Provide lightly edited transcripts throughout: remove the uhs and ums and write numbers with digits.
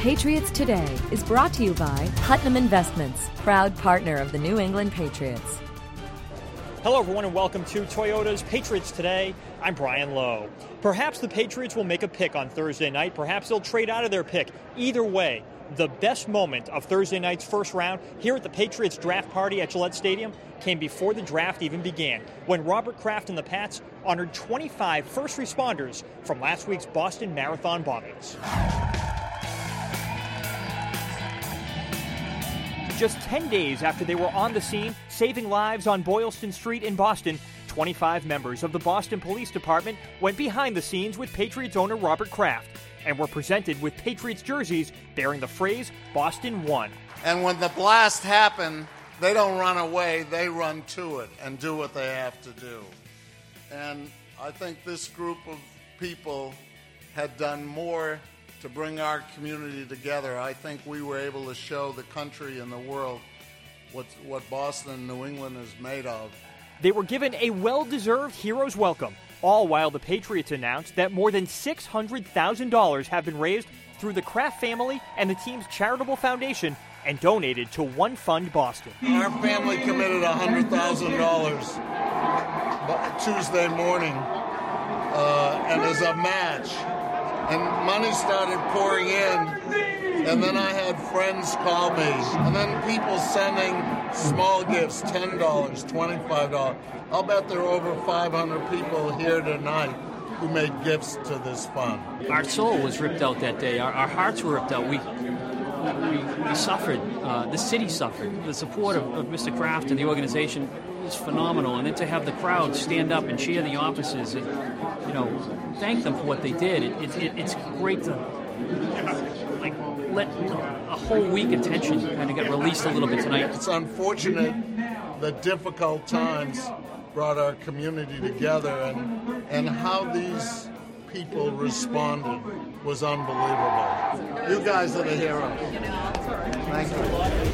Patriots Today is brought to you by Putnam Investments, proud partner of the New England Patriots. Hello, everyone, and welcome to Toyota's Patriots Today. I'm Brian Lowe. Perhaps the Patriots will make a pick on Thursday night. Perhaps they'll trade out of their pick. Either way, the best moment of Thursday night's first round here at the Patriots draft party at Gillette Stadium came before the draft even began, when Robert Kraft and the Pats honored 25 first responders from last week's Boston Marathon bombings. Just 10 days after they were on the scene, saving lives on Boylston Street in Boston, 25 members of the Boston Police Department went behind the scenes with Patriots owner Robert Kraft and were presented with Patriots jerseys bearing the phrase, "Boston won." And when the blast happened, they don't run away, they run to it and do what they have to do. And I think this group of people had done more to bring our community together. I think we were able to show the country and the world what Boston and New England is made of. They were given a well-deserved hero's welcome, all while the Patriots announced that more than $600,000 have been raised through the Kraft family and the team's charitable foundation and donated to One Fund Boston. Our family committed $100,000 Tuesday morning, and as a match. And money started pouring in, and then I had friends call me, and then people sending small gifts, $10, $25. I'll bet there are over 500 people here tonight who made gifts to this fund. Our soul was ripped out that day. Our hearts were ripped out. We suffered. The city suffered. The support of Mr. Kraft and the organization is phenomenal. And then to have the crowd stand up and cheer the officers and, thank them for what they did. It's great to let a whole week of tension kind of get released a little bit tonight. It's unfortunate that difficult times brought our community together, and how these people responded was unbelievable. You guys are the heroes. Thank you.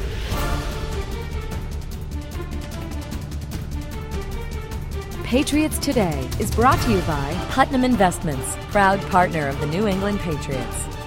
Patriots Today is brought to you by Putnam Investments, proud partner of the New England Patriots.